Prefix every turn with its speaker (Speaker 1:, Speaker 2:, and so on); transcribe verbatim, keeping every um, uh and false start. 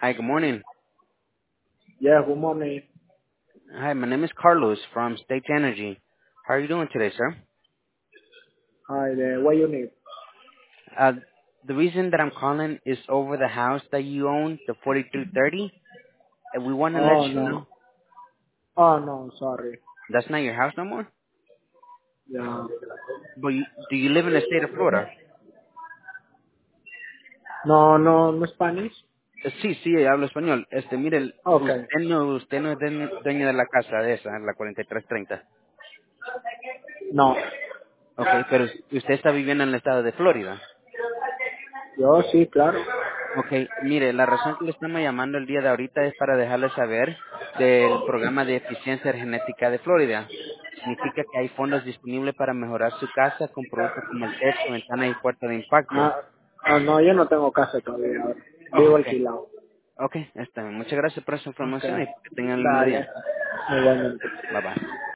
Speaker 1: Hi, good morning.
Speaker 2: Yeah, good morning.
Speaker 1: Hi, my name is Carlos from State Energy. How are you doing today, sir?
Speaker 2: Hi there. What you need?
Speaker 1: Uh, the reason that I'm calling is over the house that you own, the forty-two thirty, and we want to let
Speaker 2: Oh
Speaker 1: you know
Speaker 2: no. Oh no, sorry.
Speaker 1: that's not your house no more.
Speaker 2: Yeah.
Speaker 1: But you, do you live in the state of Florida?
Speaker 2: No, no, no Spanish.
Speaker 1: Eh, Sí, sí, hablo español. Este, mire, el-
Speaker 2: Okay.
Speaker 1: usted no, usted no es dueño dueño de la casa de esa, la cuarenta y tres treinta.
Speaker 2: No.
Speaker 1: Okay, pero usted está viviendo en el estado de Florida.
Speaker 2: Yo sí, claro.
Speaker 1: Ok, mire, la razón que le estamos llamando el día de ahorita es para dejarle saber del programa de eficiencia genética de Florida. Significa que hay fondos disponibles para mejorar su casa con productos como el techo, ventana y puerta de impacto.
Speaker 2: Ah, ah, no, yo no tengo casa todavía.
Speaker 1: Oh,
Speaker 2: Vivo
Speaker 1: ok,
Speaker 2: alquilado.
Speaker 1: ok, está bien. Muchas gracias por esa información
Speaker 2: Okay.
Speaker 1: y que tengan un lindo
Speaker 2: Dale.
Speaker 1: día.
Speaker 2: Igualmente.
Speaker 1: Bye bye.